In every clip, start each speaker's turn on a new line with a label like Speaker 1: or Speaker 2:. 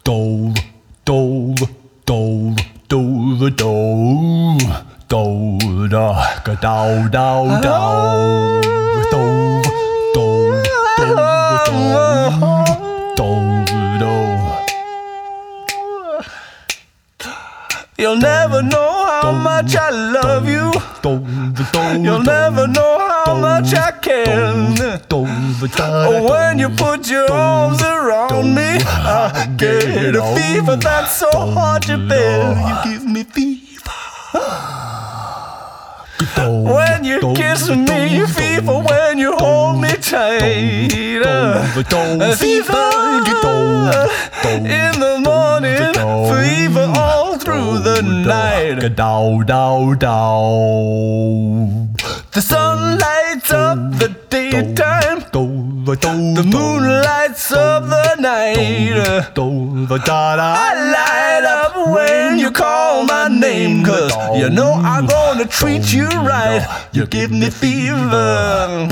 Speaker 1: do, do, do, do, do, do, da, ga, dow, dow, dow, do, do, do, do, do.
Speaker 2: You'll never know how much I love you. You'll never know how much I care. When you put your arms around me, I get a fever that's so hard to bear. You give me fever. When you kiss me, fever. When you hold me tight, fever. In the morning, fever all through the night. The sun lights up the daytime, the moon lights up the night. I light up when you call my name, 'cause you know I'm gonna treat you right. You give me fever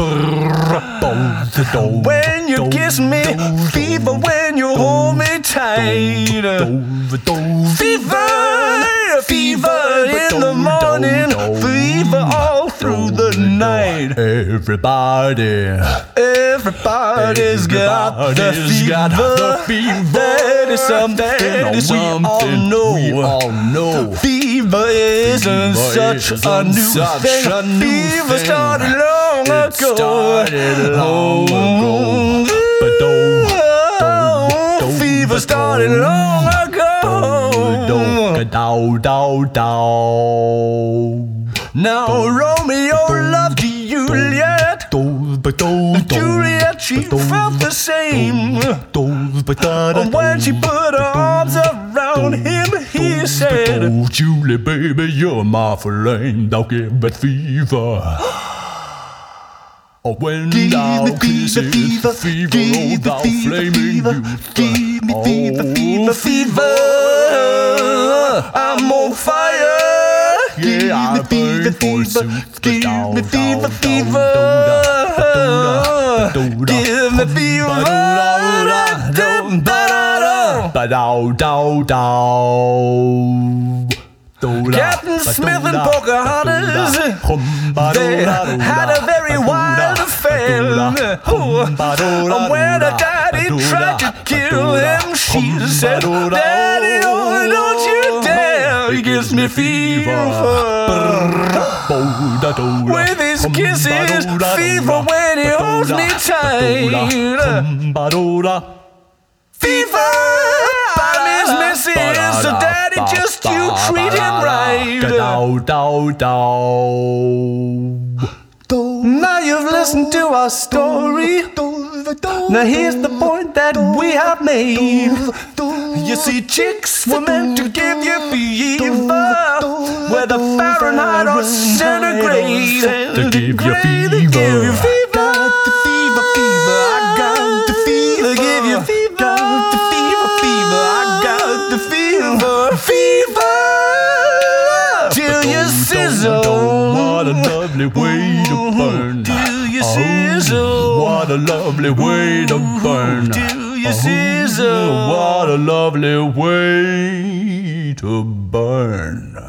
Speaker 2: when you kiss me, fever when you hold me tight. Fever, fever in the morning, fever all through the night. Everybody's got the fever. That is something we all know. Fever isn't such a new thing. Fever started long ago. Fever started long ago. Now Romeo loved Juliet. Juliet, she felt the same. When she put her arms around him, he said,
Speaker 1: "Oh, Julie, baby, you're my flame. Thou give it fever." Oh, when thou kissest fever, oh, thou flaming youth.
Speaker 2: give me fever, fever. I'm on fire. Give me fever, fever. Give me fever, fever. Give me fever. Captain Smith and Pocahontas, they had a very wild affair. When her daddy tried to kill him, she said, "Daddy, oh, don't you dare." He gives me fever with his kisses, fever when he holds me tight. Fever, I'm his missus, so daddy, just you treat him right. Now you've listened to our story. Now here's the point that we have made. You see, chicks were meant to give you fever, whether Fahrenheit or centigrade.
Speaker 1: To give you fever.
Speaker 2: Give you fever. Fever, fever. I got the fever. Give you fever. Fever. I got the fever. Fever. Till you sizzle.
Speaker 1: What a lovely way to burn.
Speaker 2: Till you sizzle.
Speaker 1: What a lovely way to burn.
Speaker 2: Till you sizzle.
Speaker 1: What a lovely way to burn.